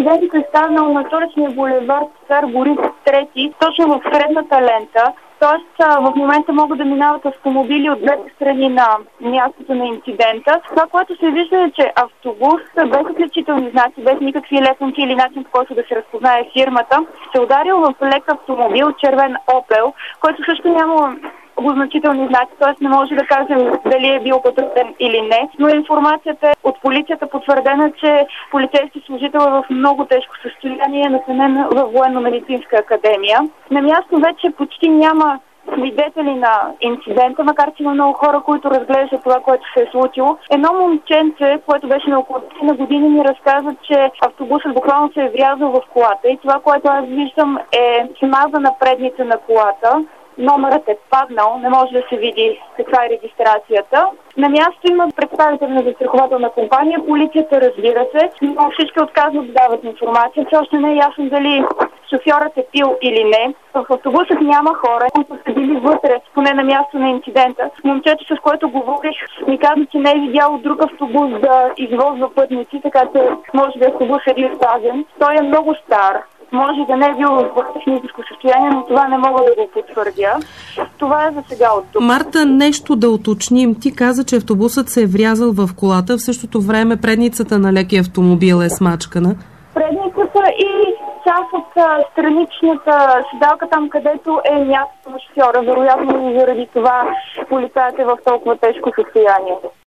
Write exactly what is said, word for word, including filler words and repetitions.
Инцидентът е станал на столичния булевард Цар Борис трети, точно в средната лента. Тоест, в момента могат да минават автомобили от двете страни на мястото на инцидента. Това, което се вижда е, че автобус без отличителни знаци, без никакви лесенки или начин, по който да се разпознае фирмата, се ударил в лек автомобил, червен Опел, който също няма значителни знаци, т.е. не може да кажем дали е бил патрулен или не, но информацията е от полицията потвърдена, че полицейски служител е в много тежко състояние, настанен във военно-медицинска академия. На място вече почти няма свидетели на инцидента, макар че има много хора, които разглеждат това, което се е случило. Едно момченце, което беше на около тридесет години, ми разказа, че автобусът буквално се е врязал в колата и това, което аз виждам, е смаза на предница на колата. Номерът е паднал, не може да се види каква е регистрацията. На място има представител на застрахователна компания, полицията, разбира се, но всички отказват да дават информация. Все още не е ясно дали шофьорът е пил или не. В автобусът няма хора, които са били вътре, поне на място на инцидента. Момчето, с което говорих, ми каза, че не е видял друг автобус да извозва пътници, така че може би автобус е бил спазен. Той е много стар. Може да не е бил в техническо състояние, но това не мога да го потвърдя. Това е за сега от тук. Марта, нещо да уточним. Ти каза, че автобусът се е врязал в колата, в същото време предницата на лекия автомобил е смачкана. Предницата и част от страничната седалка, там където е място на шофьора. Вероятно и заради това полицаят е в толкова тежко състояние.